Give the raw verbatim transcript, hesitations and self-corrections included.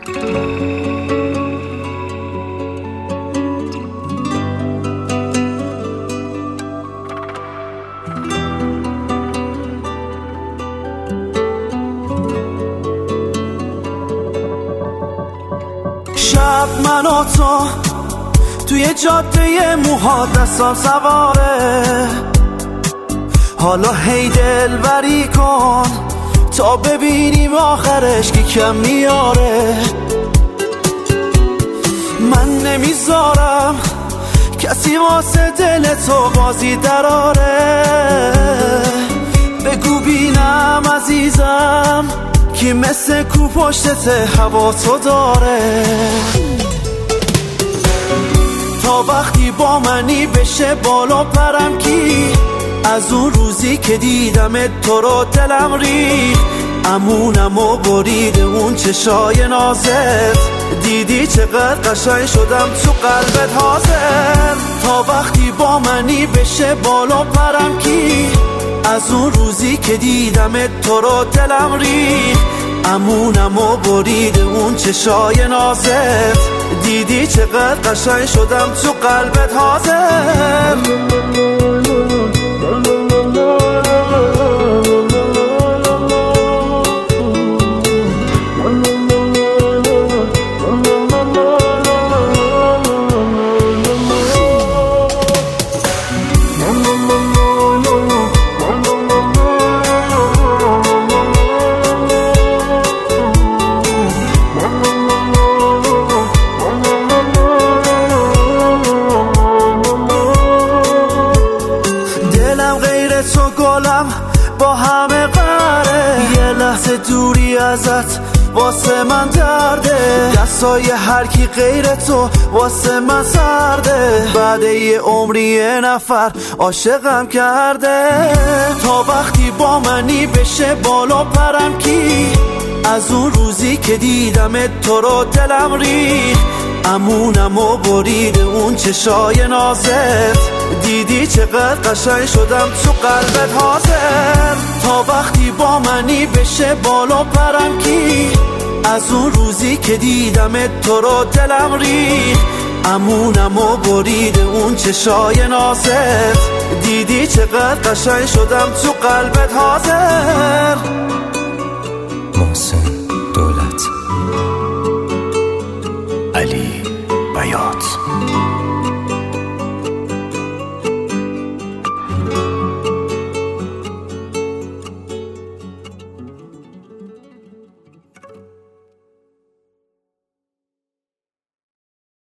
شب من و تو توی جاده موها دستان سواره، حالا هی دلبری کن تا ببینیم آخرش که کم میاره. من نمیذارم کسی واسه دل تو بازی دراره، بگو بینم عزیزم کی مثل کو پشتت هوا تو داره. تا وقتی با منی بشه بالا پرم کی، از اون روزی که دیدم تو رو دلم ریخت، امونم و برید اون چشای نازت، دیدی چقدر قشنگ شدم تو قلبت حاضر. تا وقتی با منی بشه بالا پرم کی، از اون روزی که دیدم تو رو دلم ریخت، امونم و برید اون چشای نازت، دیدی چقدر قشنگ شدم تو قلبت حاضر. تو گلم با همه قره، یه لحظه دوری ازت واسه من درده، دستای هر کی غیر تو واسه من سرده، بعد یه عمری یه نفر عاشقم کرده. تا وقتی با منی بشه بالا پرم کی، از اون روزی که دیدم تو رو دلم ریخت، امونم و برید اون چشای نازت، دیدی چقدر قشنگ شدم تو قلبت حاضر. تا وقتی با منی بشه بالا پرم کی، از اون روزی که دیدم تو رو دلم ریخت، امونم و برید اون چشای نازت، دیدی چقدر قشنگ شدم تو قلبت حاضر. محسن